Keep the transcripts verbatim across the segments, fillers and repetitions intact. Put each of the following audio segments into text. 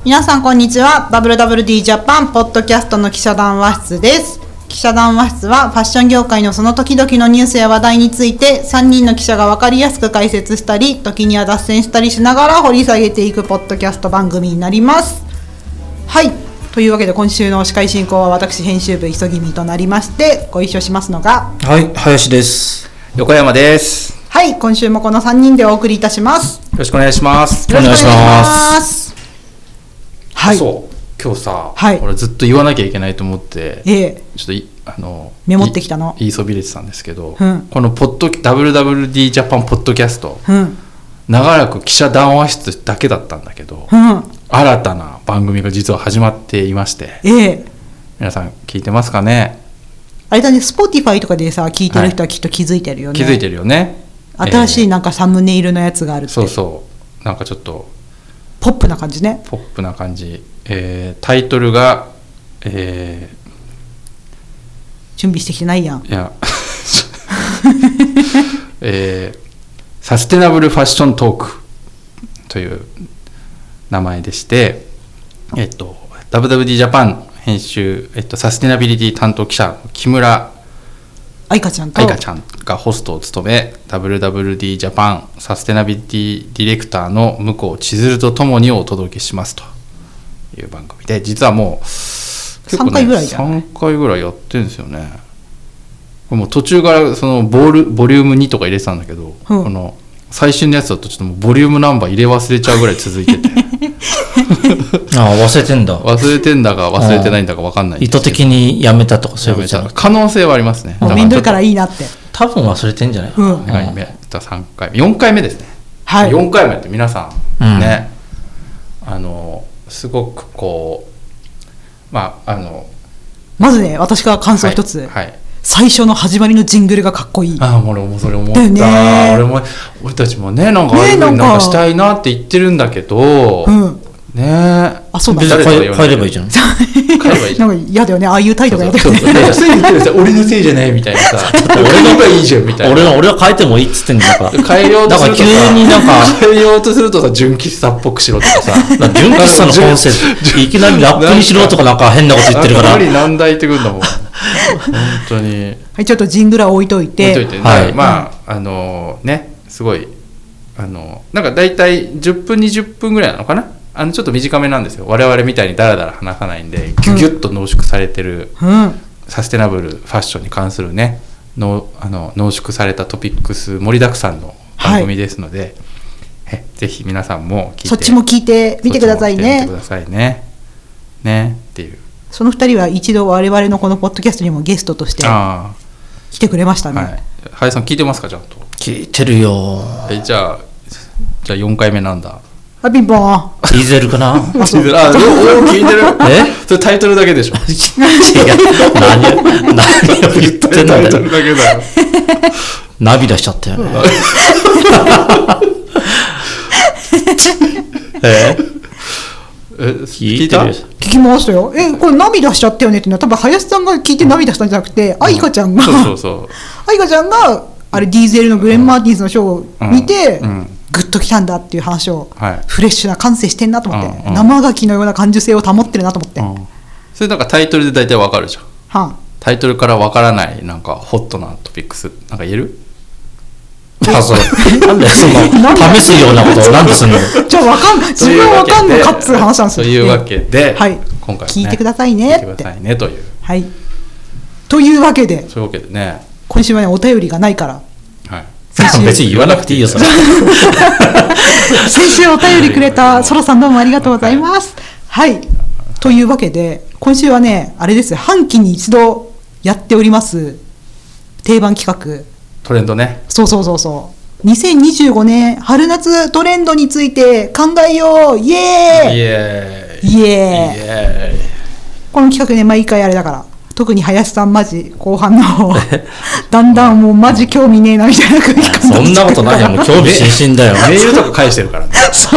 皆さんこんにちは。 ダブリューダブリューディー ジャパンポッドキャストの記者談話室です。記者談話室はファッション業界のその時々のニュースや話題についてさんにんの記者が分かりやすく解説したり、時には脱線したりしながら掘り下げていくポッドキャスト番組になります。はい、というわけで今週の司会進行は私編集部急ぎみとなりまして、ご一緒しますのが、 はい、林です。 横山です。 はい、今週もこのさんにんでお送りいたします。 よろしくお願いします。 よろしくお願いします。はい、 そう今日さ、 はい、 俺ずっと言わなきゃいけないと思って、 ええ、 ちょっといあのメモってきたの言いそびれてたんですけど、 うん、 このポッド ダブリューダブリューディー ジャパンポッドキャスト、うん、長らく記者談話室だけだったんだけど、うん、新たな番組が実は始まっていまして、ええ、皆さん聞いてますかね。 あれだね、Spotify とかでさ聞いてる人はきっと気づいてるよね、 はい、気づいてるよね。 新しいなんかサムネイルのやつがあるって、 そうそうなんかちょっとポップな感じね。 ポップな感じ、えー、タイトルが、えー、 準備してきてないやん。 いや、えー、サステナブルファッショントークという名前でして、えっと ダブリューダブリューディー ジャパン編集、えっと、サステナビリティ担当記者木村愛香ちゃんと愛香ちゃんがホストを務め、 ダブリューダブリューディー ジャパンサステナビリティディレクターの向こう千鶴とともにお届けしますという番組で、実はもう結構、ね、 さんかいぐらいじゃない？ さんかいぐらいやってるんですよね。もう途中からそのボールボリュームにとか入れてたんだけど、うん、この最新のやつだとちょっともうボリュームナンバー入れ忘れちゃうぐらい続いててああ忘れてんだ忘れてんだか忘れてないんだか分かんない。 意図的にやめたとかそういうことじゃなくて、 可能性はありますね。 もうめんどいからいいなって。 多分忘れてんじゃない、うん、 にかいめさんかいめよんかいめですね、 はい、 よんかいめって皆さんね、うん、あのすごくこうまああのまずね、私から感想一つ、はいはい、最初の始まりのジングルがかっこいい。 ああ、俺もそれ思った、ね、俺も俺たちもねなんかああいう風になんかしたいなって言ってるんだけど、うん、ねえ、 あ、そうだ、 ね、帰ればいいじゃん。 帰ればいいじゃん。なんか嫌だよね、ああいう態度が嫌だよね。 俺のせいじゃないみたいなさ、俺のがいいじゃんみたいな。 俺は俺は変えてもいいっつってんだから。 変えようとするとさ、 急になんか変えようとするとさ、純喫茶っぽくしろとかさ、 純喫茶のコンセプトいきなりラップにしろとかなんか変なこと言ってるから。 やっぱり難題ってくるんだもん。本当に。 はい、ちょっとジングルは置いといて。 置いといて、ね、はい、まああのね、すごいあのなんかだいたいじゅっぷんにじゅっぷんぐらいなのかな。あのちょっと短めなんですよ。我々みたいにダラダラ話さないんで、ギュギュッと濃縮されてる、うん、サステナブルファッションに関するねのあの濃縮されたトピックス盛りだくさんの番組ですので、はい、えぜひ皆さんも聞いて、 そっちも聞いてみてくださいね。 見てくださいね。ねっていう。 そのふたりは一度我々のこのポッドキャストにもゲストとして来てくれましたね。はい、 林さん聞いてますかちゃんと。 聞いてるよ。 えじゃあじゃあよんかいめなんだ。 あ、ピンポン。 ディーゼルかな。 あ、ディーゼル。あ、聞いてる。え？それタイトルだけでしょ。違う。何何を言ってんだよ。タイトルだけだよ。涙しちゃったよね。え？ え、聞いた？ 聞きましたよ。え、これ涙しちゃったよねっていうのは多分林さんが聞いて涙したんじゃなくて、愛香ちゃんが、 そうそうそう。 愛香ちゃんがあれディーゼルのグレン・マーティンズのショーを見て。うんうん、グッときたんだっていう話を、はい、フレッシュな感性してんなと思って、うんうん、生牡蠣のような感受性を保ってるなと思って、うん、 それなんかタイトルで大体わかるじゃん、 はあ、 タイトルからわからないなんかホットなトピックスなんか言える？ あ、そうなんでそんな試すようなことをなんですんの？ じゃあわかんない、自分はわかんのかっつう話なんですよ。 というわけで、 はい、 今回、ね、 聞いてくださいねって聞いてくださいねという、 はい、というわけでそういうわけでね、 今週はねお便りがないから、 はい、 別に言わなくていいよそれ。 先週お便りくれたソラさんどうもありがとうございます。はい、というわけで今週はねあれです、半期に一度やっております定番企画トレンドね。 そうそうそうそう、にせんにじゅうごねん春夏トレンドについて考えよう、イエーイイエーイイエーイ。この企画ね毎回あれだから、特に林さんマジ後半のだんだんもうマジ興味ねえなみたいな空気感。 そんなことないよ、もう興味津々だよ。 メールとか返してるからね。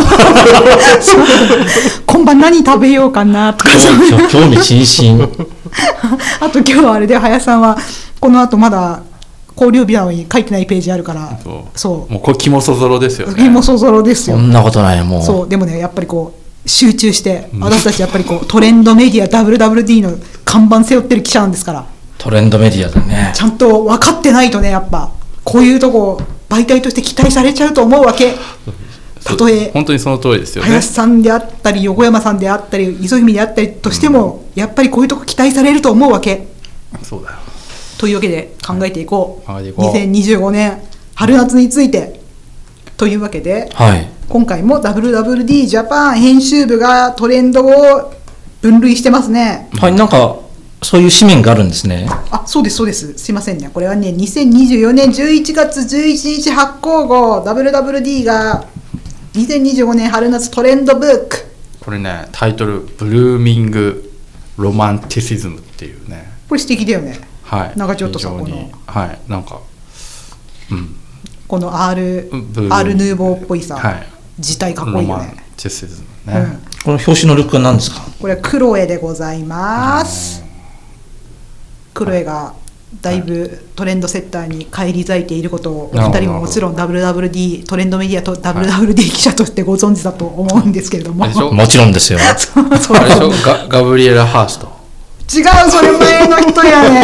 今晩何食べようかなとか興味津々。 あと今日はあれで林さんはこの後まだ交流日なのに書いてないページあるから、 そうそう、もうこれ肝そぞろですよね。 肝そぞろですよ。 そんなことないよもう。 そうでもねやっぱりこう集中して、私たちやっぱりこうトレンドメディア ダブリューダブリューディー の看板背負ってる記者なんですから、 トレンドメディアだね。 ちゃんと分かってないとね、やっぱこういうとこ媒体として期待されちゃうと思うわけ。たとえ本当にその通りですよね。 林さんであったり横山さんであったり磯君であったりとしても、うん、やっぱりこういうとこ期待されると思うわけ。 そうだよ。 というわけで考えていこう、 はい、考えていこう。 にせんにじゅうごねん春夏についてというわけで、 はい、 今回も ダブリューダブリューディー ジャパン編集部がトレンドを分類してますね。 はい、なんかそういう紙面があるんですね。 あ、そうですそうです。すいませんね。これはね、にせんにじゅうよねんじゅういちがつじゅういちにち発行号 ダブリューダブリューディー がにせんにじゅうごねん春夏トレンドブック。 これね、タイトルブルーミングロマンティシズムっていうね。 これ素敵だよね。 はい。 なんかちょっとさ、このはい、なんか、うん、 この R, R ヌーボーっぽいさ、はい、字体かっこいいよね。ロマンティシズムね、うん。 この表紙のルックは何ですか？ これはクロエでございます。クロエがだいぶトレンドセッターに返り咲いていることをお二人ももちろん ダブリューダブリューディー トレンドメディアと ダブリューダブリューディー 記者としてご存知だと思うんですけれども、 もちろんですよ。 そうそうあれでしょ、ガ, ガブリエラ・ハースト。 違う、それ前の人やね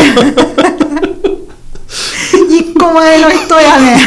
一個前の人やね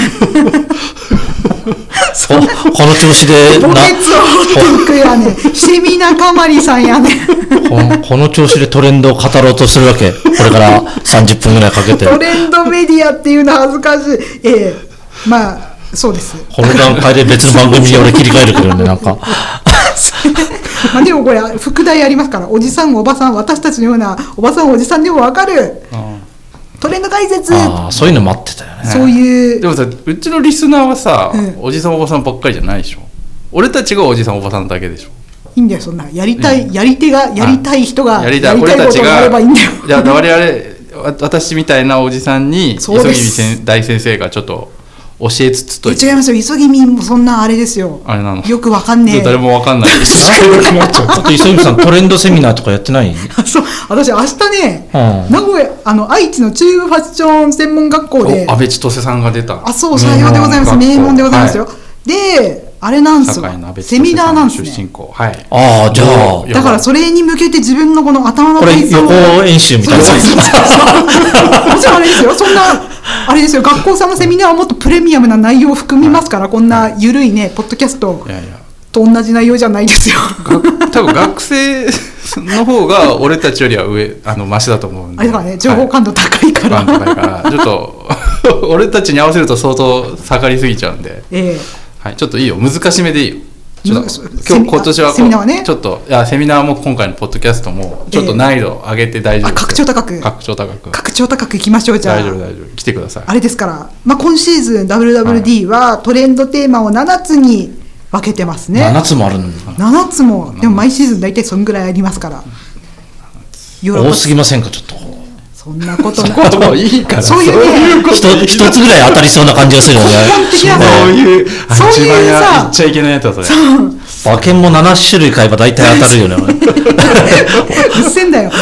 この調子で墓穴を掘っていくやねセミナカマリさんやねこ, この調子でトレンドを語ろうとするわけ。これからさんじゅっぷんぐらいかけてトレンドメディアっていうのは恥ずかしい。ええ、まあそうです。 この段階で別の番組に俺切り替えるけどね、なんかまあでもこれ副題ありますから、おじさんおばさん、私たちのようなおばさんおじさんでも分かるトレンド解説。 ああ、そういうの待ってたよね。 そういう。 でもさ、うちのリスナーはさ、うん、おじさんおばさんばっかりじゃないでしょ。俺たちがおじさんおばさんだけでしょ。 いいんだよ、そんなやりたい、うん、やり手がやりたい人がやりたいことがあればいいんだよ。じゃあ我々私みたいなおじさんに磯君大先生がちょっと教えつつと。 違いますよ、磯君もそんなあれですよ。 あれなの。 よくわかんねえ。 誰もわかんない。 ちょっと磯君さんトレンドセミナーとかやってない？ そう、私明日ね、はあ、名古屋あの愛知の中部ファッション専門学校で安倍千歳さんが出た。 あ、そう、さようでございます。名門でございますよ。はい、で。あれなんですよ、セミナーなんですね。 はい、 ああ、じゃあだからそれに向けて自分のこの頭の体操をこれ予行演習みたいな。 もちろんあれですよ、そんなあれですよ、学校さんのセミナーはもっとプレミアムな内容を含みますから、はい、こんなゆるいねポッドキャストと同じ内容じゃないですよ。 多分学生の方が俺たちよりは上あのマシだと思うんで。 あれだからね、情報感度高いから、 はい、高いからちょっと俺たちに合わせると相当下がりすぎちゃうんで。ええ、はい、ちょっといいよ、難しめでいいよ。ちょっと今日今年はセミナーはね、 ちょっといやセミナーも今回のポッドキャストもちょっと難易度上げて大丈夫です。 格調高く格調高く格調高くいきましょう。じゃあ大丈夫大丈夫、来てください。 あれですから、まあ、今シーズン ダブリューダブリューディー はトレンドテーマをななつに分けてますね。 ななつもあるんだ。 ななつも。でも毎シーズン大体そんぐらいありますから。 多すぎませんか、ちょっと。 そんなことないこともいいから、 そういうね、 一つぐらい当たりそうな感じがするよね。 そういうそういうさ、 言っちゃいけないやつだそれ。 馬券もななしゅるい買えば大体当たるよね。うっせんだよ。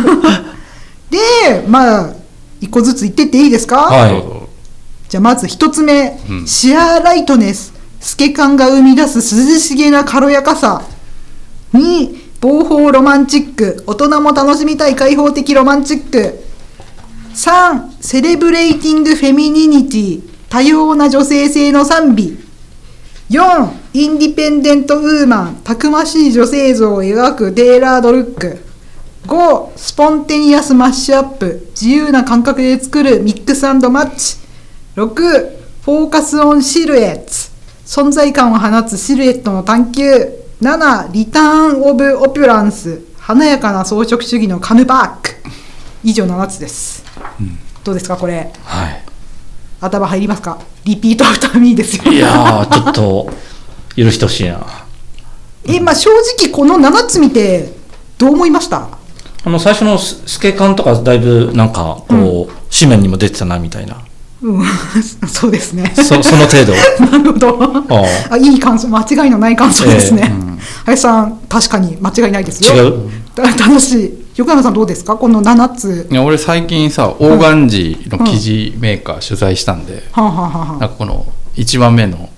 で、まあ一個ずつ言ってっていいですか？ はい。 じゃあまず一つ目、うん、シアーライトネス、透け感が生み出す涼しげな軽やかさ。に、防法ロマンチック、大人も楽しみたい開放的ロマンチック。さん、セレブレイティングフェミニニティ、多様な女性性の賛美。よん、インディペンデントウーマン、たくましい女性像を描くテーラードルック。ご、スポンテニアスマッシュアップ、自由な感覚で作るミックス&マッチ。ろく、フォーカスオンシルエッツ、存在感を放つシルエットの探求。なな、リターンオブオピュランス、華やかな装飾主義のカムバック。以上ななつです、うん、どうですかこれ、 はい、 頭入りますか？リピートアフターミーですよ。 いやちょっと許してほしいな。 え、まあ、正直このななつ見てどう思いました？ あの最初の透け感とかだいぶなんかこう、うん、紙面にも出てたなみたいな。 うん、そうですね。 そ, その程度。 なるほど。ああ、いい感想、間違いのない感想ですね。えーうん、林さん、確かに間違いないですよ。 違う。 楽しい。横山さんどうですかこのななつ。 いや俺最近さ、オーガンジーの生地メーカー取材したんで、 うんうん、はあはあはあ、 なんかこのいちばんめの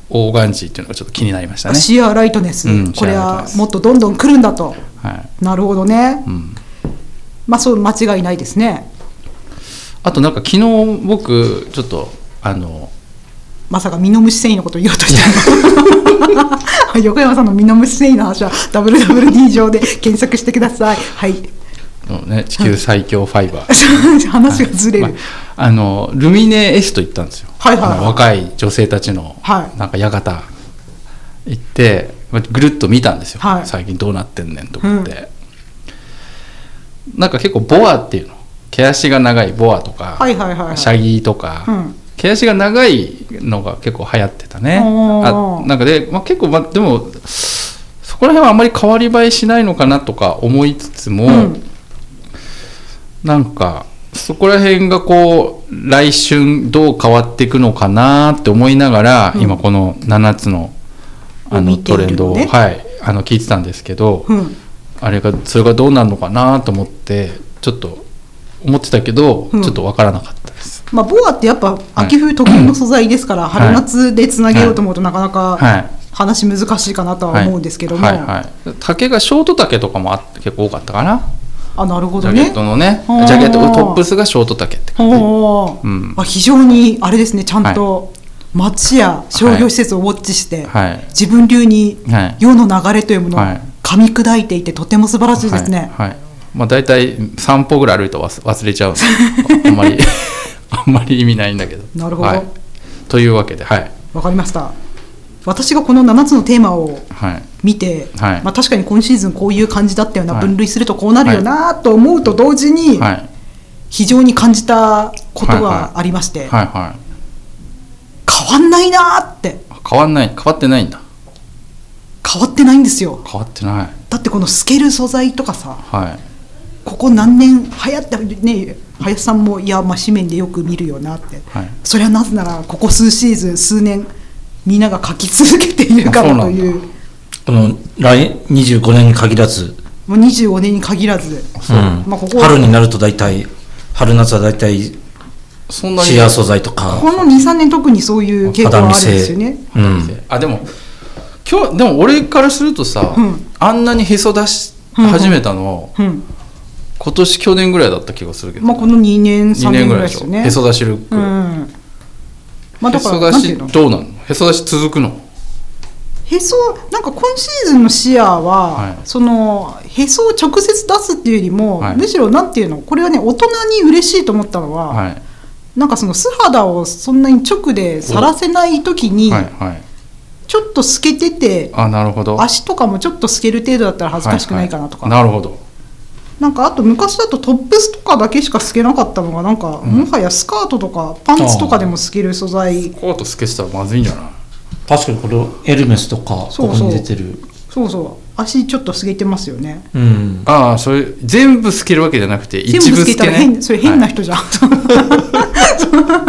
オーガンジーっていうのがちょっと気になりましたね。 シアーライトネス、 うんこれはシアーライトネスもっとどんどん来るんだと、 はい、 なるほどね、 うん、 まあそう間違いないですね。 あとなんか昨日僕ちょっとあのまさかミノムシ繊維のことを言おうとしたの横山さんのミノムシ繊維の話は ダブリューダブリューディー 上で検索してください。はいの、ね、地球最強ファイバー話がずれる、 はいまあ、あのルミネエスト行ったんですよ、 はいはいはい、 あの若い女性たちの、 はい、 なんか館行ってぐるっと見たんですよ、 はい、 最近どうなってんねんと思って、うん、なんか結構ボアっていうの毛足が長いボアとか、 はいはいはいはい、 シャギとか、うん、毛足が長いのが結構流行ってたね。あなんかで、まあ、結構、まあ、でもそこら辺はあんまり変わり映えしないのかなとか思いつつも、うん、なんかそこら辺がこう来春どう変わっていくのかなって思いながら、うん、今このななつのあのトレンドを、ね、はい、あの聞いてたんですけど、うん、あれがそれがどうなるのかなと思ってちょっと思ってたけど、うん、ちょっと分からなかったです。 まあ、ボアってやっぱ秋冬特有の素材ですから、はい、春夏でつなげようと思うとなかなか話難しいかなとは思うんですけども、はいはいはい、 丈がショート丈とかもあって結構多かったかな。 あ、なるほどね。 ジャケットのね、ジャケットトップスがショート丈って感じ、 うん、あ非常にあれですね、ちゃんと街や商業施設をウォッチして、はい、自分流に世の流れというものを噛み砕いていてとても素晴らしいですね。 はいはい、まあ、だいたい散歩ぐらい歩いて忘れちゃうんであんまりあんまり意味ないんだけど。 なるほど、はい、 というわけで、はい、 わかりました。私がこのななつのテーマを見て、はいはい、まあ、確かに今シーズンこういう感じだったよな、はい、分類するとこうなるよなと思うと同時に、はい、非常に感じたことがありまして、はいはいはいはい、変わんないなって。 変わんない、変わってないんだ。 変わってないんですよ。 変わってない。 だってこの透ける素材とかさ、 はい、 ここ何年流行ってね、林さんもいや、まあ、紙面でよく見るよなって、はい、それはなぜならここ数シーズン数年みんなが書き続けているからという。 この来にじゅうごねんに限らず、 もうにじゅうごねんに限らず、 うんまあ、ここ春になると大体春夏は大体そんなにシアー素材とか、 この にさんねん特にそういう傾向があるんですよね。 うん、あでも今日でも俺からするとさ、うん、あんなにへそ出し始めたの、うんうん、今年去年ぐらいだった気がするけど、 まあ、このにねんさんねんぐらいですよね。 へそ出しルック、うんまあ、だからへそ出しどうなの？へそ出し続くの？ へそなんか今シーズンのシアーは、はい、そのへそを直接出すっていうよりも、はい、むしろなんていうの、これはね大人に嬉しいと思ったのは、はい、なんかその素肌をそんなに直でさらせない時に、はいはい、ちょっと透けてて、 あ、なるほど、 足とかもちょっと透ける程度だったら恥ずかしくないかなとか、 はいはい、なるほど。 なんかあと昔だとトップスとかだけしか透けなかったのがなんか、うん、もはやスカートとかパンツとかでも透ける素材。 スカート透けてたらまずいんじゃない？ 確かにこれエルメスとかここに出てる。 そうそう、足ちょっと透けてますよね。 うん、 ああ、それ全部透けるわけじゃなくて一部透けね。全部透けたら変、 それ変な人じゃん、はい、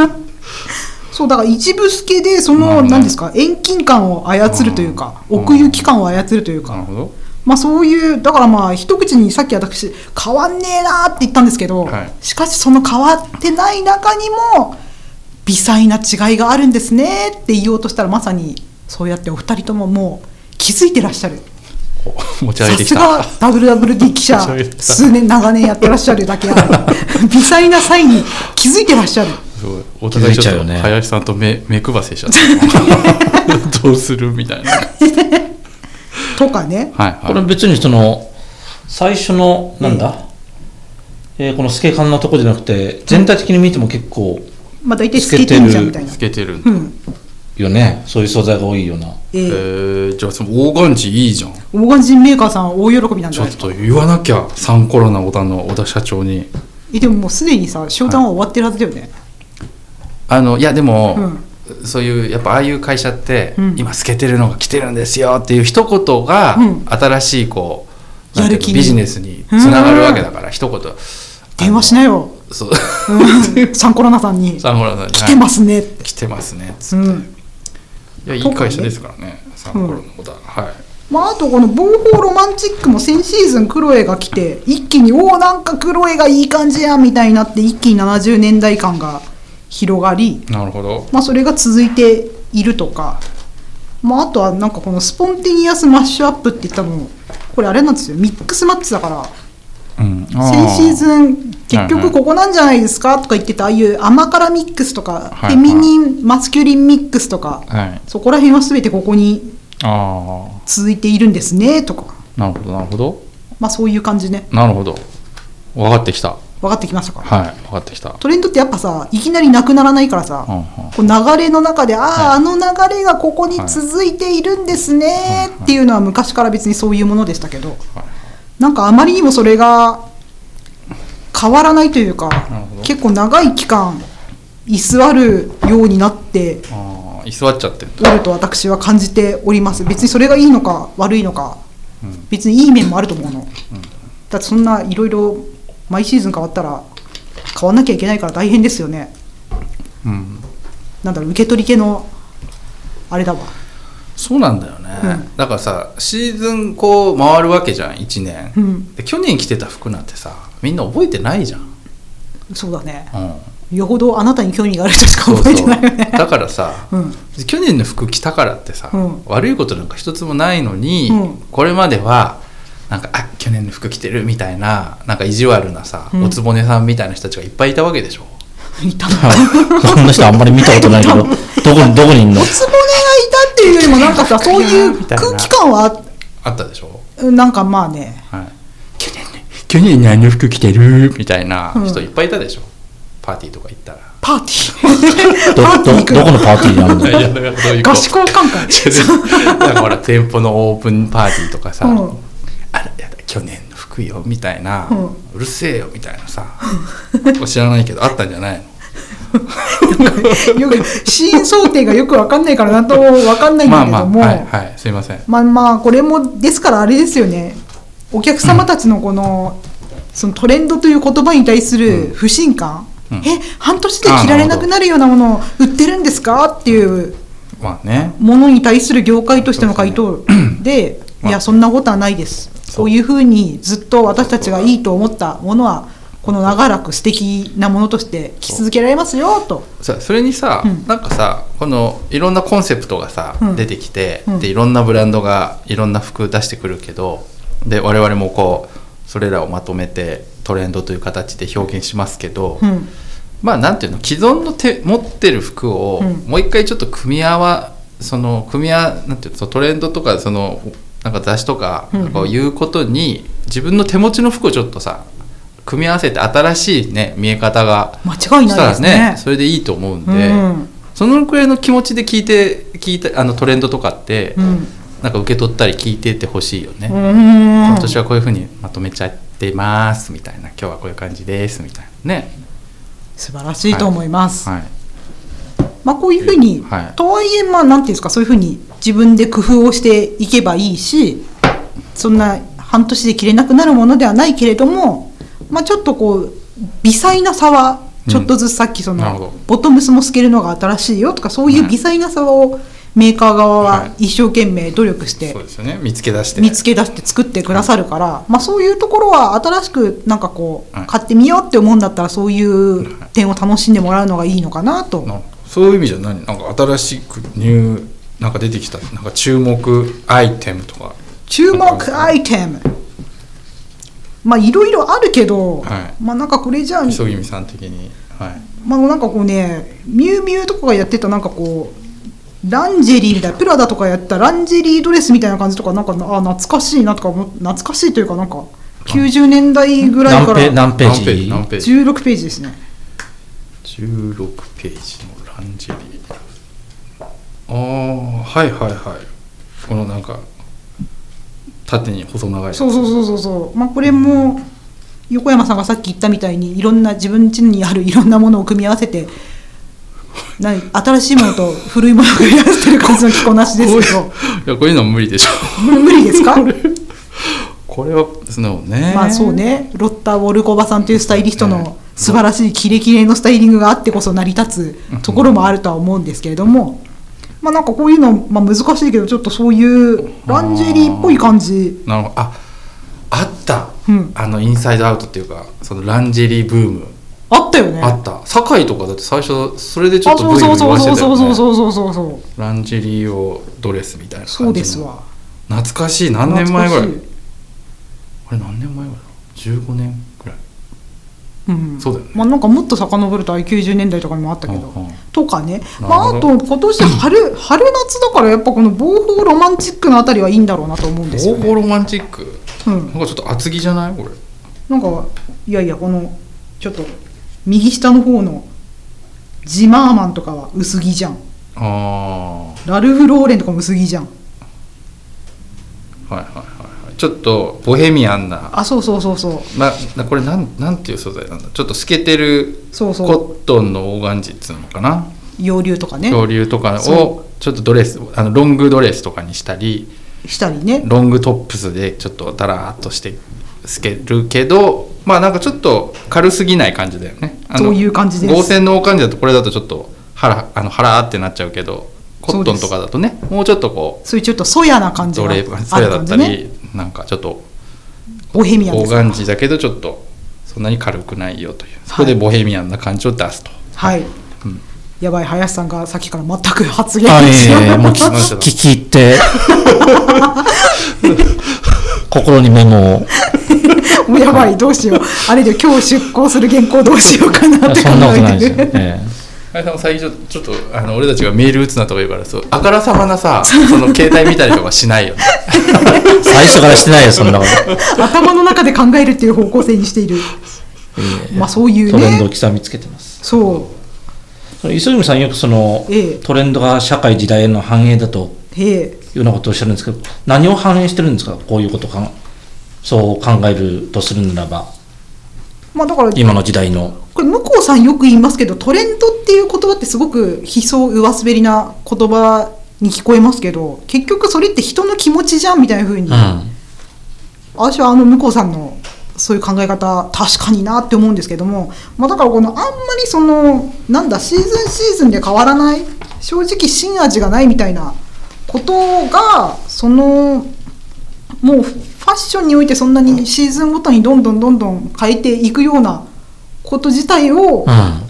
そうだから一部透けでその何ですか、遠近感を操るというか、奥行き感を操るというか、なるほど、まあ、そういうだからまあ一口にさっき私変わんねえなって言ったんですけど、はい、しかしその変わってない中にも微細な違いがあるんですねって言おうとしたら、まさにそうやってお二人とももう気づいてらっしゃる。 持ち上げてきた。 さすが ダブリューダブリューディー 記者数年長年やってらっしゃるだけある微細な際に気づいてらっしゃる。 お互いちょっと林さんと目目配せしちゃったどうするみたいなとかね、 はいはい、これ別にその最初のなんだ、うんえー、この透け感のところじゃなくて全体的に見ても結構、 まあ、大体透けてるじゃんみたいな、 透けてる、 うんよね、そういう素材が多いような。 えー、えー、じゃあそのオーガンジーいいじゃん。 オーガンジーメーカーさん大喜びなんじゃないですか。 ちょっと言わなきゃサンコロナ小田の小田社長に。 えでももうすでにさ商談は終わってるはずだよね、はい、 あのいやでも、うん、そういうやっぱああいう会社って、うん、今透けてるのが来てるんですよっていう一言が、うん、新しいこうなんていうのビジネスにつながるわけだから、一言電話しなよ。そう、うん、サンコロナさんにサンコロナさんに来てますね、はい、 来てますねっつって、うん、いやいい会社ですからね、サンコロナ小田、うん、はい。 まあ、あとこのボーホーロマンチックも先シーズンクロエが来て一気におおなんかクロエがいい感じやみたいになって一気にななじゅうねんだい感が広がり、 なるほど、 まあ、それが続いているとか、 まあ、あとはなんかこのスポンティニアスマッシュアップって言ったのこれあれなんですよ、ミックスマッチだから、 うん、 先シーズン結局ここなんじゃないですかとか言ってた、ああいう甘辛ミックスとか、 はいはい、 フェミニンマスキュリンミックスとか、 はい、 そこら辺は全てここにあ続いているんですねとか、 なるほどなるほど、 まあそういう感じね。 なるほど、分かってきた。 分かってきましたか。 はい、分かってきた。 トレンドってやっぱさ、いきなりなくならないからさ、 うんうん、 こう流れの中で、ああ、はい、あの流れがここに続いているんですねっていうのは昔から別にそういうものでしたけど、はい、なんかあまりにもそれが変わらないというか、結構長い期間居座るようになってあ居座っちゃってるおると私は感じております。別にそれがいいのか悪いのか、うん、別にいい面もあると思うの、うん、だってそんないろいろ毎シーズン変わったら変わんなきゃいけないから大変ですよね、うん、なんだろう、受け取り系のあれだわ。 そうなんだよね、うん、だからさシーズンこう回るわけじゃんいちねん、うん、で去年着てた服なんてさみんな覚えてないじゃん。 そうだね、うん、よほどあなたに興味がある人しか覚えてないよね。 そうそうだからさ、うん、去年の服着たからってさ、うん、悪いことなんか一つもないのに、うん、これまではなんかあ去年の服着てるみたいな、なんか意地悪なさ、うん、おつぼねさんみたいな人たちがいっぱいいたわけでしょ。 いたのそんな人あんまり見たことないけどどこにどこにいんの。 おつぼねがいたっていうよりもなんかさそういう空気感は あ, あったでしょ。 なんかまあね、はい、 去年ね去年のあの服着てるみたいな人いっぱいいたでしょ、うん、パーティーとか行ったら。 パーティーど, ど, どこのパーティーにあるんだよ。 合宿交換会だからほら店舗のオープンパーティーとかさ、うん、あらやだ去年の服よみたいな、うん、うるせえよみたいなさ知らないけどあったんじゃないの。 よくシーン想定がよく分かんないからなんとも分かんないんだけども、 まあまあはいはいすいません。 まあまあこれもですからあれですよね、お客様たちのこの、うん、そのトレンドという言葉に対する不信感、うん、え半年で着られなくなるようなものを売ってるんですかっていうものに対する業界としての回答で、いやそんなことはないです、そういうふうにずっと私たちがいいと思ったものはこの長らく素敵なものとして着続けられますよと。 そ, それにさ、うん、なんかさこのいろんなコンセプトがさ、うん、出てきて、うん、でいろんなブランドがいろんな服出してくるけど、で我々もこうそれらをまとめてトレンドという形で表現しますけど、うん、まあなんていうの既存の手持ってる服をもう一回ちょっと組み合わその組み合わなんていうのトレンドとかそのなんか雑誌とかこういうことに自分の手持ちの服をちょっとさ組み合わせて新しいね見え方が間違いないですね。 したらねそれでいいと思うんで、うん、そのくらいの気持ちで聞いて聞いたあのトレンドとかって、うん、なんか受け取ったり聞いてってほしいよね。今年はこういうふうにまとめちゃってますみたいな、今日はこういう感じですみたいなね。 素晴らしいと思います、 はいはい、 まあ、こういうふうに、はい、とはいえまあなんていうんですか、そういうふうに自分で工夫をしていけばいいし、そんな半年で着れなくなるものではないけれども、まあ、ちょっとこう微細な差はちょっとずつさっきその、うん、ボトムスも透けるのが新しいよとかそういう微細な差をメーカー側は一生懸命努力して、 はい、そうですよね、見つけ出して見つけ出して作ってくださるから、はい、まあ、そういうところは新しくなんかこう、はい、買ってみようって思うんだったらそういう点を楽しんでもらうのがいいのかなと、 はい、そういう意味じゃ何なんか新しくニューなんか出てきたなんか注目アイテムとか注目アイテムまあいろいろあるけど、はい、まあなんかこれじゃあ磯君さん的に、はい、 まあなんかこうねミュウミュウとかがやってたなんかこうランジェリーみたいなプラダとかやったランジェリードレスみたいな感じとかなんかあ懐かしいなとか懐かしいというかなんかきゅうじゅうねんだいぐらいから何ページ何ページじゅうろくページですね。 じゅうろくページのランジェリー、ああはいはいはい、このなんか縦に細長い、 そうそうそうそうそう、まあ、これも横山さんがさっき言ったみたいにいろんな自分家にあるいろんなものを組み合わせて何新しいものと古いものを組み合わせてる感じの着こなしですけどいやこういうのは無理でしょ無理ですかこれはそのね、 まあそうね、ロッタ・ウォルコバさんというスタイリストの素晴らしいキレキレのスタイリングがあってこそ成り立つところもあるとは思うんですけれども、まあ、なんかこういうの、まあ、難しいけどちょっとそういうランジェリーっぽい感じ。 なるほど、ああった、うん、あのインサイドアウトっていうかそのランジェリーブームあったよね。 あった。堺とかだって最初それでちょっとあ、 ブイブイそうそう言わせてたよね。 そうそうそうそうそうそう。 ランジェリー用ドレスみたいな感じの。 そうですわ。 懐かしい。何年前ぐらい？ 懐かしい。 あれ何年前ぐらいだ？じゅうごねんぐらい。 うん、 そうだよね。 まあなんかもっと遡るときゅうじゅうねんだいとかにもあったけど、 うんうん、 とかね。まああなるほどと今年春春夏だからやっぱこのボーホーロマンチックのあたりはいいんだろうなと思うんですよね。 ボーホーロマンチック。 うん。 なんかちょっと厚着じゃないこれ。 なんかいやいやこのちょっと右下の方のジマーマンとかは薄着じゃん。 ああ。 ラルフローレンとかも薄着じゃん。 はいはいはいはい。ちょっとボヘミアンな。 あ、そうそうそうそう。 ななこれなんなんていう素材なんだ。ちょっと透けてるそうそうコットンのオーガンジーっつうのかな。 洋流とかね。 洋流とかそをちょっとドレスあのロングドレスとかにしたり、 したりね。 ロングトップスでちょっとダラーっとして透けるけど、まあなんかちょっと軽すぎない感じだよね。あのそういう感じです。 合成の感じだとこれだとちょっとハラあのハラーってなっちゃうけど、コットンとかだとねもうちょっとこうそういうちょっとそやな感じがドレーそやだったり、ね、なんかちょっとボヘミアンですオーガンジーだけどちょっとそんなに軽くないよという、そこでボヘミアンな感じを出すと。 はい。 うん、 やばい、林さんがさっきから全く発言あ、いしない。 えいえ、もう聞聞き入って心にメモを。 もうやばい、どうしよう。あれで今日出稿する原稿どうしようかなって考そんなことないえてる。 ですよ、えあれさんも最初ちょっとあの俺たちがメール打つなとか言うから、そうあからさまなさその携帯見たりとかしないよね。 え、最初からしてないよそんなこと頭の中で考えるっていう方向性にしている。 ええ、 まあそういうトレンドをね。 刻みつけてます。 そその磯泉さんよくその、 ええトレンドが社会時代への反映だとう。へえ。 いうようなことをおっしゃるんですけど、何を反映してるんですか、こういうことかそう考えるとするならば、 まあだから今の時代の。 これ向こうさんよく言いますけど、トレンドっていう言葉ってすごく悲壮上滑りな言葉に聞こえますけど、結局それって人の気持ちじゃんみたいな風に、 うん、 私はあの向こうさんのそういう考え方確かになって思うんですけども、まあ、だからこのあんまりそのなんだシーズンシーズンで変わらない、正直新味がないみたいなことが、そのもうファッションにおいてそんなにシーズンごとにどんどんどんどん変えていくようなこと自体を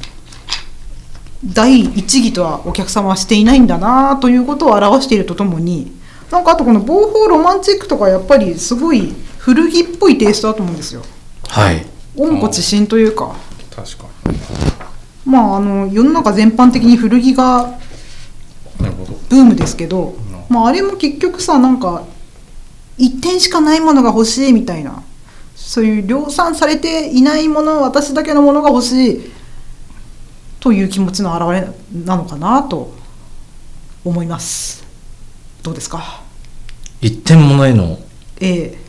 第一義とはお客様はしていないんだなということを表しているとともに、なんかあとこのボーホーロマンチックとかやっぱりすごい古着っぽいテイストだと思うんですよ。 はい。 温故知新というか、 確かまああの世の中全般的に古着がに。なるほど。 ブームですけど、まああれも結局さ、なんか一点しかないものが欲しいみたいな、そういう量産されていないもの、私だけのものが欲しいという気持ちの表れなのかなと思います。どうですか。 一点物へのええ、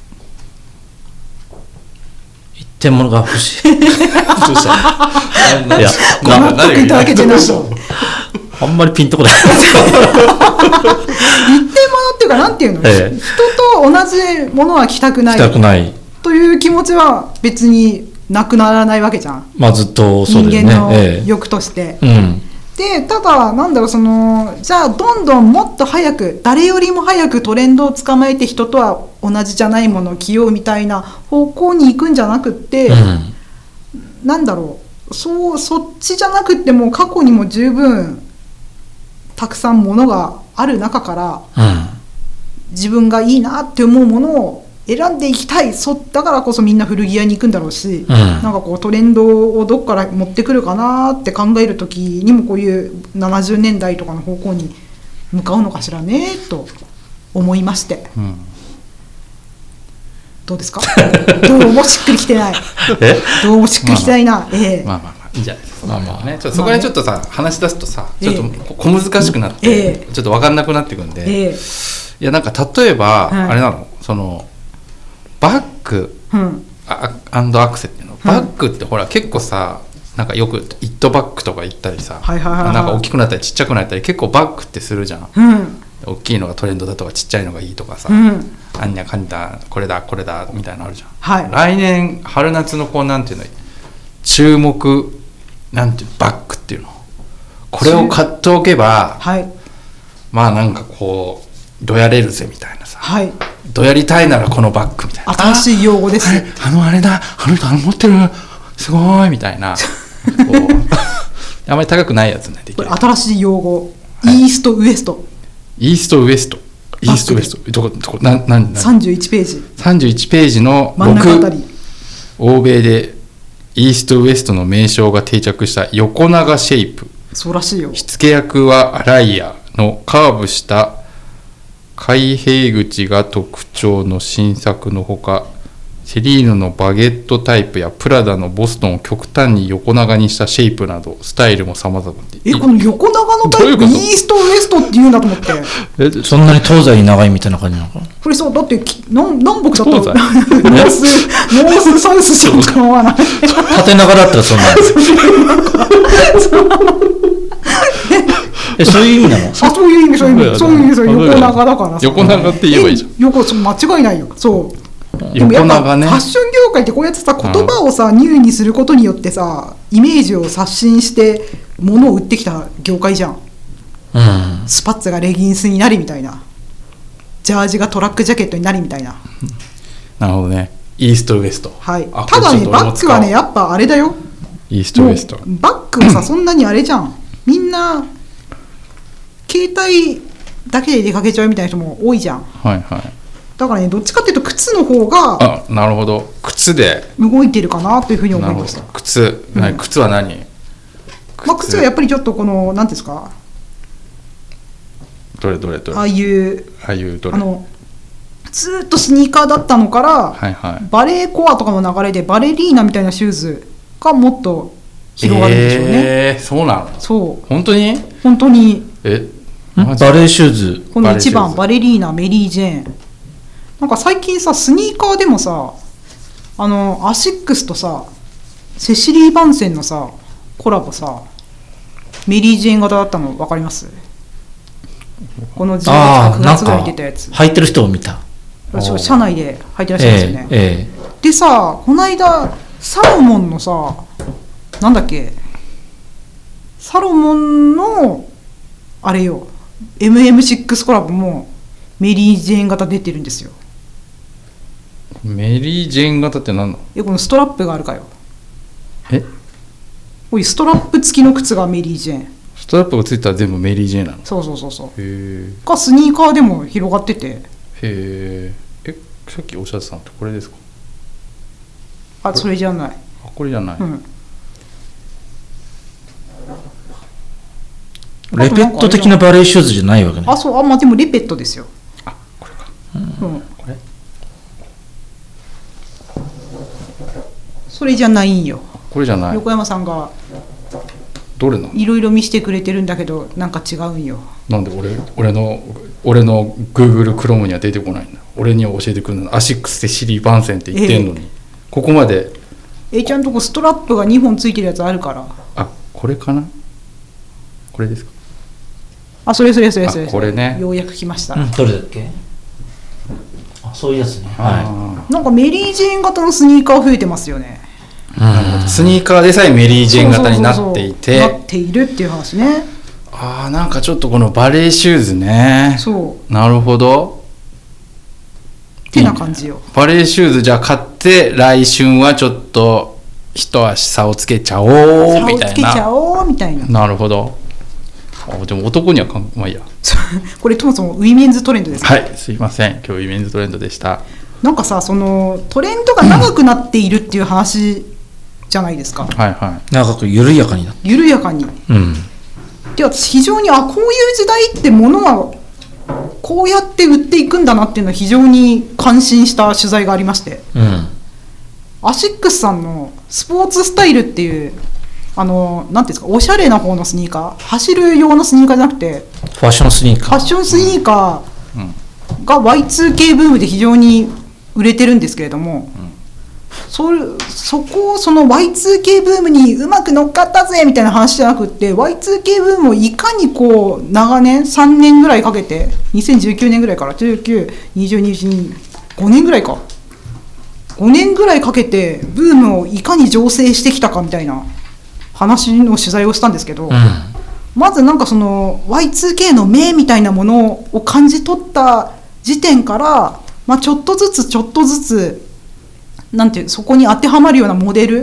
一点物が欲しい。 どうした？いや、 納得いただけてないと。 あんまりピンとこない。 一点物っていうか、なんていうの、 ええ、 人と同じものは着たくない着たくないという気持ちは別になくならないわけじゃん。 まあずっとそうですね。 人間のええ、 欲として、 うん、 でただなんだろう、そのじゃあどんどんもっと早く、誰よりも早くトレンドを捕まえて人とは同じじゃないものを着ようみたいな方向に行くんじゃなくって、 うん、 なんだろう、そうそっちじゃなくっても過去にも十分たくさんものがある中から、 うん、 自分がいいなって思うものを選んでいきたい。そだからこそみんな古着屋に行くんだろうし、 うん、 なんかこうトレンドをどっから持ってくるかなって考えるときにも、こういうななじゅうねんだいとかの方向に向かうのかしらねと思いまして、 うん、 どうですか。どうもしっくりきてない。 えどうもしっくりきてないな。ええ、 まあまあまあいいんじゃないですか。 まあまあね、ちょっとそこでちょっとさ、話し出すとさ、ちょっとえ小難しくなって、 ええ、 ちょっと分かんなくなっていくんで、 ええ、 いやなんか例えば、 はい、 あれなの、そのバッグ、 うん、 あアンドアクセっていうの、バッグってほら結構さ、なんかよくイットバッグとか言ったりさ、 はいはいはいはい、 なんか大きくなったりちっちゃくなったり、結構バッグってするじゃん、 うん、 大きいのがトレンドだとかちっちゃいのがいいとかさ、 うん、 あんにゃかんだこれだこれだみたいなのあるじゃん、 はい、 来年春夏のこうなんていうの注目なんていうバッグっていうの、これを買っておけば、 はい、 まあなんかこうどやれるぜみたいなさ、 はい、 どやりたいならこのバッグみたいな、 新しい用語です。 あれ、あのあれだ、あの人あの持ってるすごいみたいなこうあまり高くないやつねできこる。 れ新しい用語、 はい、 イーストウエストイーストウエストイーストウエストどこどこなななさんじゅういちページさんじゅういちページの真ん中あたり、 欧米でイーストウエストの名称が定着した横長シェイプ。 そうらしいよ。 火付け役はアライアのカーブした開閉口が特徴の新作のほか、セリーヌのバゲットタイプやプラダのボストンを極端に横長にしたシェイプなどスタイルも様々で。 えこの横長のタイプイーストウエストって言うんだと思って。 えそんなに東西に長いみたいな感じなのかな。 これそうだってき南南北だったらノースノースサウスしか構わない。 縦長だったらそんなえそういう意味なの。 あそういう意味そういう意味そういう意味そういう横長だから横長って言えばいいじゃん。 横そう間違いないよ。そう横長ね。 ファッション業界ってこうやってさ言葉をさニューにすることによってさイメージを刷新して物を売ってきた業界じゃん、うん、スパッツがレギンスになりみたいな、ジャージがトラックジャケットになりみたいな。 なるほどね。イーストウエスト、 はい、ただねバッグはねやっぱあれだよ。 イーストウエストバッグはさそんなにあれじゃんみんな携帯だけで出かけちゃうみたいな人も多いじゃん。 はいはい。 だからねどっちかっていうと靴の方があなるほど靴で動いてるかなというふうに思いました。 靴、うん、靴は何？ まあ、靴はやっぱりちょっとこの何ですか、 どれどれどれああいうああいうどれあのずっとスニーカーだったのから、 はいはい、 バレーコアとかの流れでバレリーナみたいなシューズがもっと広がるんでしょうね。 えー、そうなの？ そう本当に本当にえバレーシューズこのいちばんバレリーナメリー・ジェーンなんか最近さスニーカーでもさあのアシックスとさセシリー・バンセンのさコラボさメリー・ジェーン型だったの分かります？このじゅうがつかくがつぐらいに出たやつ履いてる人を見た。 車内で履いてらっしゃるんですよね、 えーえー、でさこの間サロモンのさなんだっけサロモンのあれよ エムエムシックス コラボもメリー・ジェーン型出てるんですよ。 メリー・ジェーン型って何なの？ えこのストラップがあるかよ。 えこういうストラップ付きの靴がメリー・ジェーン。 ストラップがついたら全部メリー・ジェーンなの？ そうそうそうそう。 へえ。 がスニーカーでも広がってて。へえ。えさっきおっしゃってたのってこれですか？ あそれじゃない。 あこれじゃない。うん、 レペット的なバレーシューズじゃないわけね。 あそうあまあでもレペットですよ。 あこれか。 うん。うん、 これ？ それじゃないんよ。 これじゃない。 横山さんがどれなの？ いろいろ見せてくれてるんだけどなんか違うんよ。 なんで俺俺の俺の Google Chrome には出てこないんだ。俺には教えてくるの。アシックスでシリー・バンセンって言ってんのに、えー、ここまで。 えちゃんとこストラップがにほんついてるやつあるから。 あこれかな？これですか？ あそれそれそれそれこれね。 ようやく来ました。 うん、どれだっけ？あそういうやつね。 はい。なんかメリー・ジェーン型のスニーカー増えてますよね。 うん、スニーカーでさえメリー・ジェーン型になっていてなっているっていう話ね。 ああなんかちょっとこのバレーシューズね。 そうなるほどってな感じよ。 バレーシューズじゃあ買って来春はちょっと一足差をつけちゃおうみたいな。差をつけちゃおうみたいな。なるほど。あでも男にはかんまあいいやこれともそもウィメンズトレンドですか？ はいすいません今日ウィメンズトレンドでした。なんかさそのトレンドが長くなっているっていう話じゃないですか、うん、 はいはい長く緩やかになって緩やかに、うん、で私非常にあこういう時代って物はこうやって売っていくんだなっていうのは非常に感心した取材がありまして、うん、アシックスさんのスポーツスタイルっていうあのなんていうんですかおしゃれな方のスニーカー走る用のスニーカーじゃなくてファッションスニーカーファッションスニーカーが ワイツーケー ブームで非常に売れてるんですけれども、うん、そ, そこをその ワイツーケー ブームにうまく乗っかったぜみたいな話じゃなくって ワイツーケー ブームをいかにこう長年さんねんぐらいかけてにせんじゅうきゅうねんぐらいからじゅうきゅう、にじゅう、にじゅうに、ごねんぐらいかごねんぐらいかけてブームをいかに醸成してきたかみたいな話の取材をしたんですけど、うん、まずなんかその ワイツーケー の目みたいなものを感じ取った時点から、まあ、ちょっとずつちょっとずつなんていうそこに当てはまるようなモデル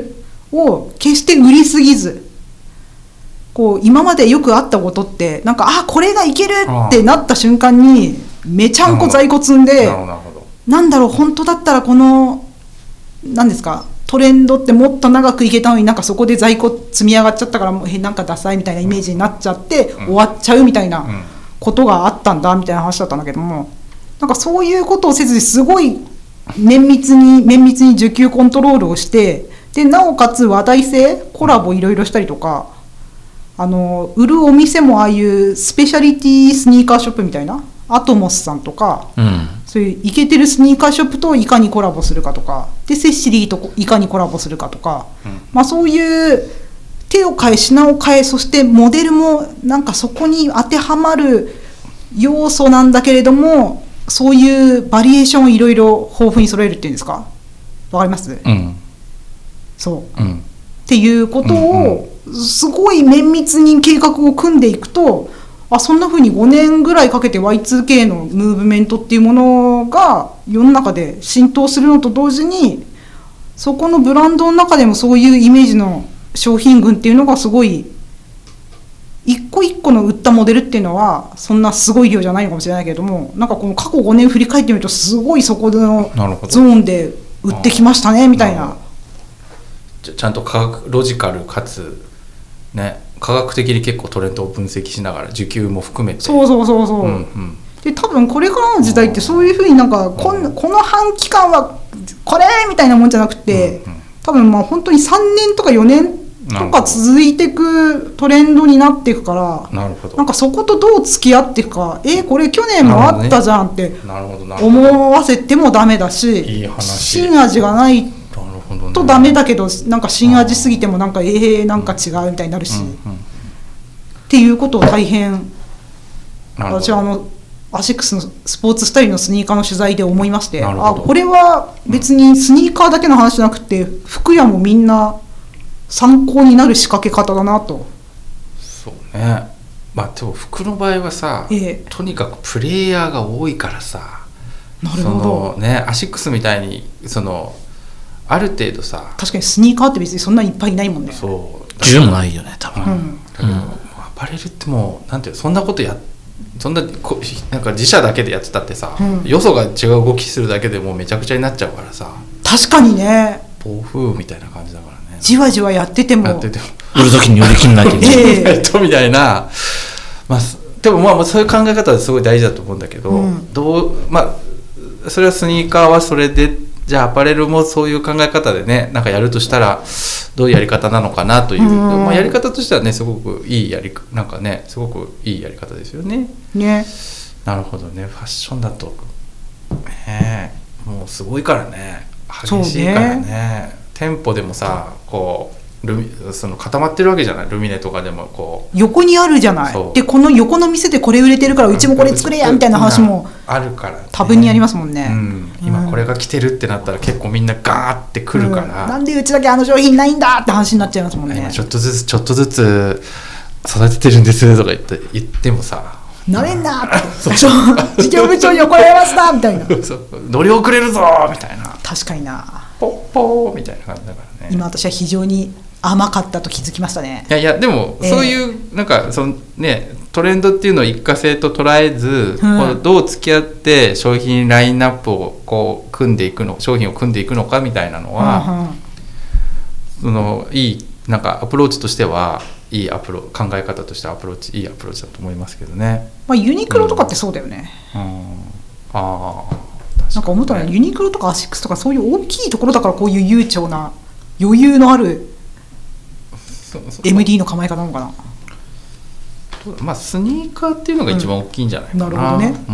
を決して売りすぎず、こう今までよくあったことってなんかあこれがいけるってなった瞬間にめちゃんこ在庫積んで、なんだろう本当だったらこの何ですかトレンドってもっと長くいけたのになんかそこで在庫積み上がっちゃったからもうえなんかダサいみたいなイメージになっちゃって終わっちゃうみたいなことがあったんだみたいな話だったんだけども、なんかそういうことをせずにすごい綿密に綿密に需給コントロールをして、でなおかつ話題性コラボいろいろしたりとか、あの売るお店もああいうスペシャリティスニーカーショップみたいなアトモスさんとか、うん、そういうイケてるスニーカーショップといかにコラボするかとかでセシリーといかにコラボするかとか、うん、まあそういう手を変え品を変え、そしてモデルもなんかそこに当てはまる要素なんだけれども、そういうバリエーションをいろいろ豊富に揃えるっていうんですか、わかります、うん、そう、うん、っていうことをすごい綿密に計画を組んでいくと、あそんな風にごねんぐらいかけて ワイツーケー のムーブメントっていうものが世の中で浸透するのと同時に、そこのブランドの中でもそういうイメージの商品群っていうのがすごい一個一個の売ったモデルっていうのはそんなすごい量じゃないのかもしれないけれども、なんかこの過去ごねん振り返ってみるとすごいそこのゾーンで売ってきましたねみたいな。 ちゃんと科学ロジカルかつね、科学的に結構トレンドを分析しながら需給も含めて、 そうそうそうそう、うんうん、で多分これからの時代ってそういうふうになんかこんこの半期間はこれみたいなもんじゃなくて、うんうん、多分まあ本当にさんねんとかよねんとか続いていくトレンドになっていくから、なるほど、なんかそことどう付き合っていくか、えー、これ去年もあったじゃんって思わせてもダメだし、いい話、新味がないとダメだけど、なんか新味すぎてもなんかえーなんか違うみたいになるし、うんうん、っていうことを大変私はあのアシックスのスポーツスタイルのスニーカーの取材で思いまして、あこれは別にスニーカーだけの話じゃなくて服屋もみんな参考になる仕掛け方だなと。 そうね、まあでも服の場合はさ、ええ、とにかくプレイヤーが多いからさ、 なるほど、 そのね、アシックスみたいにそのある程度さ、 確かにスニーカーって別にそんなにいっぱいいないもんね。 そうじゅうもないよね多分、うん、 だけど、うん、アパレルってもうなんていうそんなことやそんなこなんか自社だけでやってたってさ、うん、よそが違う動きするだけでもうめちゃくちゃになっちゃうからさ。 確かにね、 暴風みたいな感じだからね、 じわじわやっててもやってても売る時に売り切んなきゃいけない、 えー、みたいな、まあ、でもまあそういう考え方はすごい大事だと思うんだけど、うん、どうまあそれはスニーカーはそれで、じゃあアパレルもそういう考え方でねなんかやるとしたらどういうやり方なのかなという、うん、まあ、やり方としてはねすごくいいやりなんかねすごくいいやり方ですよね。 ね、 なるほどね。ファッションだと、ね、もうすごいからね、激しいから ね, ね店舗でもさこうルミその固まってるわけじゃない、ルミネとかでもこう横にあるじゃない。でこの横の店でこれ売れてるからうちもこれ作れやみたいな話もあるから、ね、 多分にありますもんね、 うん、今これが来てるってなったら結構みんなガーって来るから、 うん、なんでうちだけあの商品ないんだって話になっちゃいますもんね。 今ちょっとずつちょっとずつ育ててるんですとか言って言ってもさ、 なれんなって事業部長に怒られますなみたいな乗り遅れるぞみたいな、 確かにな、 ポッポーみたいな感じだからね。 今私は非常に甘かったと気づきましたね。 いやいやでもそういう、えー、なんかそのねトレンドっていうのを一過性と捉えず、うん、どう付き合って商品ラインナップをこう組んでいくの、商品を組んでいくのかみたいなのは、うんうん、そのいいなんかアプローチとしてはいいアプロ考え方としてアプローチいいアプローチだと思いますけどね。 まあ、ユニクロとかってそうだよね、 うんうん、あなんか思ったのはユニクロとかアシックスとかそういう大きいところだからこういう悠長な余裕のある エムディー の構え方なのかな。 まあスニーカーっていうのが一番大きいんじゃないかな、うん、なるほどね、うん、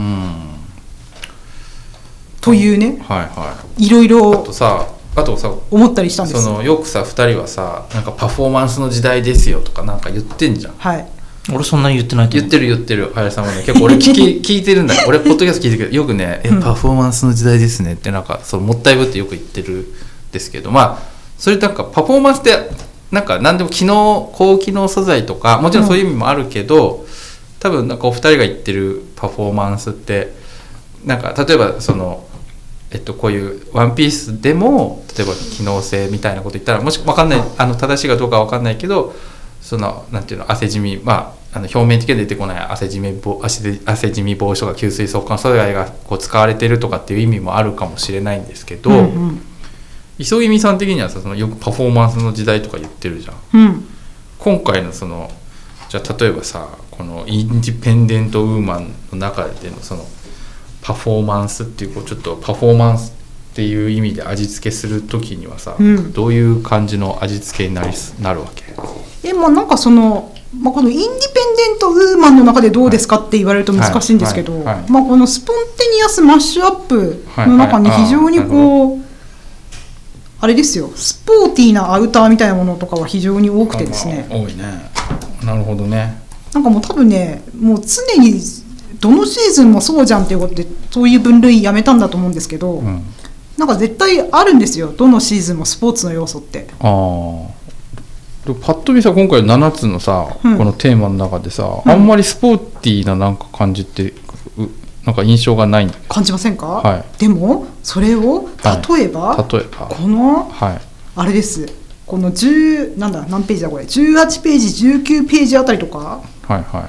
というね、 はいはい、 いろいろあとさあとさ思ったりしたんです。 そのよくさふたりはさなんかパフォーマンスの時代ですよとかなんか言ってんじゃん。 はい、 俺そんなに言ってないと思う。 言ってる言ってる林さんもね結構俺聞き聞いてるんだ俺ポッドキャスト聞いてるけどよくね、うん、えパフォーマンスの時代ですねってなんかそのもったいぶってよく言ってるんですけど、まあそれなんかパフォーマンスってなんか何でも機能高機能素材とかもちろんそういう意味もあるけど、うん、多分なんかお二人が言ってるパフォーマンスってなんか例えばそのえっと、こういうワンピースでも例えば機能性みたいなこと言ったらもし分かんないあの正しいかどうかは分かんないけどそのなんていうの汗じみ、まあ、あの表面的に出てこない汗じみ防汗汗じみ防止とか吸水速乾素材がこう使われてるとかっていう意味もあるかもしれないんですけど、うんうん、磯君さん的にはさそのよくパフォーマンスの時代とか言ってるじゃん、うん、今回のそのじゃあ例えばさこのインディペンデントウーマンの中でのそのパフォーマンスっていうこうちょっとパフォーマンスっていう意味で味付けするときにはさ、うん、どういう感じの味付けになりなるわけ？ えまあなんかその、まあ、このインディペンデントウーマンの中でどうですかって言われると難しいんですけど、はいはいはい、まあ、このスポンテニアスマッシュアップの中に非常にこう、はいはい、あ, あれですよスポーティーなアウターみたいなものとかは非常に多くてですね、 多いね。なるほどね。 なんかもう多分ねもう常にどのシーズンもそうじゃんっていうことでそういう分類やめたんだと思うんですけど、うん、なんか絶対あるんですよどのシーズンもスポーツの要素って。あパッと見さ今回ななつのさ、うん、このテーマの中でさ、うん、あんまりスポーティーななんか感じってなんか印象がないんだけど感じませんか、 はい、 でもそれを例えば、 はい、例えばこの、はい、あれですこのじゅうなんだ何ページだこれじゅうはちページじゅうきゅうページあたりとか、 はいはい、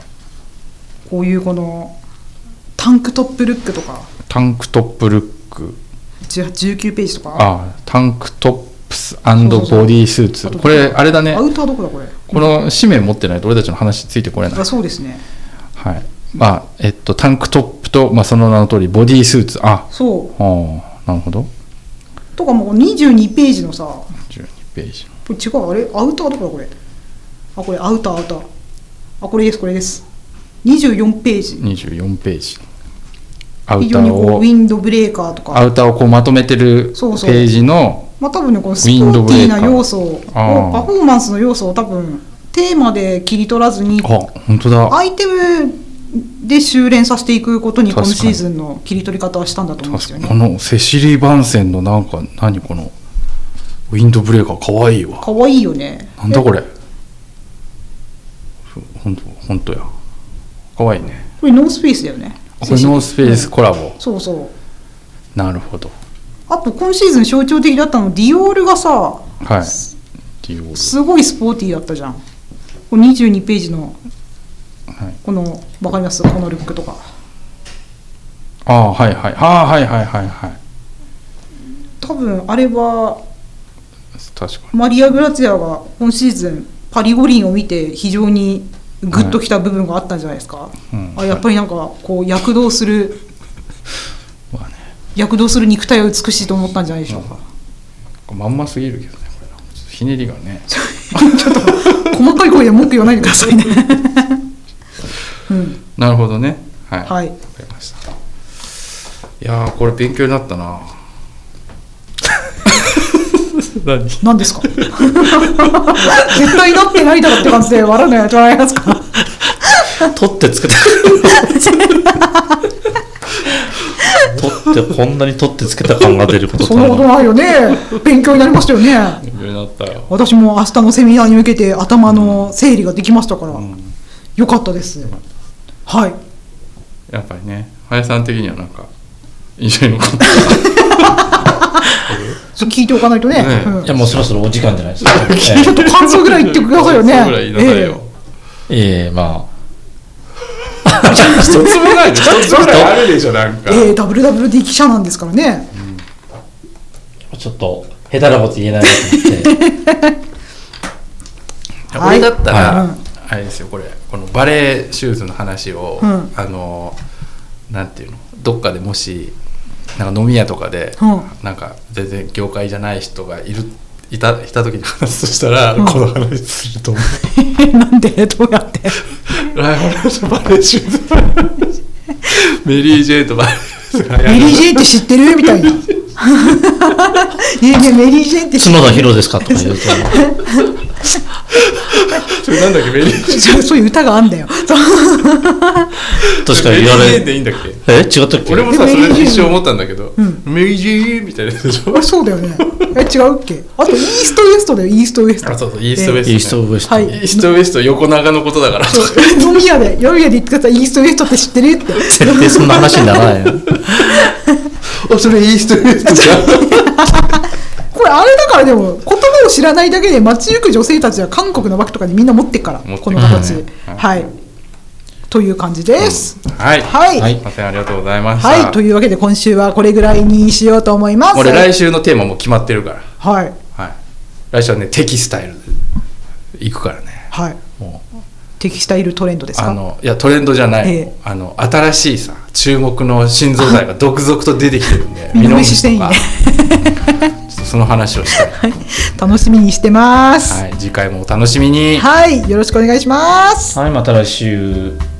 こういうこのタンクトップルックとかタンクトップルックじゅうきゅうページとかあタンクトップス&ボディースーツこれあれだねアウターどこだこれこの紙面持ってないと俺たちの話ついてこれない。 あそうですねはいまあえっとタンクトップと、まあ、その名の通りボディースーツあそうあなるほどとかもうにじゅうにページのさにじゅうにページこれ違うあれアウターどこだこれあこれアウターアウターあこれですこれですにじゅうよんページにじゅうよんページアウターを非常にこうウィンドブレーカーとかアウターをこうまとめてるページのまあ多分ねこのスポーティーな要素をパフォーマンスの要素を多分テーマで切り取らずにあ本当だアイテムで修練させていくことに今シーズンの切り取り方はしたんだと思うんですよね。 このセシリー・バンセンのなんか何このウィンドブレーカーかわいいわ。 かわいいよね。 なんだこれほんとほんとやかわいいね。 これノースフェイスだよね。 これノースフェイスコラボ、うん、 そうそうなるほど。 あと今シーズン象徴的だったのディオールがさ、はい、 ディオールすごいスポーティーだったじゃん。これにじゅうにページの、はい、このわかりますこのルックとか。 ああはいはいああはいはいはいはい多分あれは確かにマリア・グラツィアが今シーズンパリ五輪を見て非常にグッときた部分があったんじゃないですか、はいうん、あやっぱりなんかこう躍動するまあね、躍動する肉体は美しいと思ったんじゃないでしょうか。 まんますぎるけどねこれひねりがねちょっと細かい声で文句言わないでくださいね、 うん、なるほどねはい、 はい、 わかりました。いやーこれ勉強になったな何何ですか絶対なってないだろって感じで笑うのやってもらえますか取ってつけた取ってこんなに取ってつけた感が出ることそんなことないよね。勉強になりましたよね。 勉強になったよ。 私も明日のセミナーに向けて頭の整理ができましたから、うん、よかったです、うん、はいやっぱりね林さん的にはなんか印象に残ったそう聞いておかないとね、 ねうん、いやもうそろそろお時間じゃないですかちょっと感想ぐらい言ってくださいよね。 感想ぐらい言いなさいよ。 えー、えー、まあ一つもない一つぐらいあるでしょなんか、 えー、ダブルダブルディー 記者なんですからね、 うん、ちょっと下手なこと言えないなと思って俺だったら、はい、あれですよこれこのバレーシューズの話を、うん、あのなんていうのどっかでもしなんか飲み屋とかで、うん、なんか全然業界じゃない人がいるいたいた時に話すとしたら、うん、この話すると思うなんでどうやってライオンとバレーシューズメリー・ジェイとバレーシューズがメリー・ジェイって知ってるみたいなねえねえメリー・ジェイって知ってる角田博ですかとか言うとそれなんだっけメリーそういう歌があんだよ。そう確かに言われメリージェーンでいいんだっけ。 え違ったっけ。 俺もさそれ一瞬思ったんだけど、 うんメリージェーンみたいなやつでしょ。 あそうだよね。え違うっけ。あとイーストウエストだよ。イーストウエスト。 あそうそうイーストウエスト、ね、 イーストウエスト、 はいイーストウエスト横長のことだから飲み屋で飲み屋で言ってください。イーストウエストって知ってるって。 絶対そんな話にならないよ。 あそれイーストウエストじゃんこれあれだからでも言葉を知らないだけで街行く女性たちは韓国のバッグとかにみんな持ってっから持ってっこからねの形、はいという感じです、 うん、はいはい、 はいすいませんありがとうございました。 はい、というわけで今週はこれぐらいにしようと思います。 俺来週のテーマも決まってるから、 はいはい、来週はねテキスタイルで行くからね。 はいもうテキスタイルトレンドですか。 あのいやトレンドじゃない、 ええあの新しいさ注目の新素材が続々と出てきてるんで見逃し繊維ねちょっとその話をしたい、はい、 楽しみにしてます。 次回もお楽しみに。 はい、よろしくお願いします。 はいまた来週。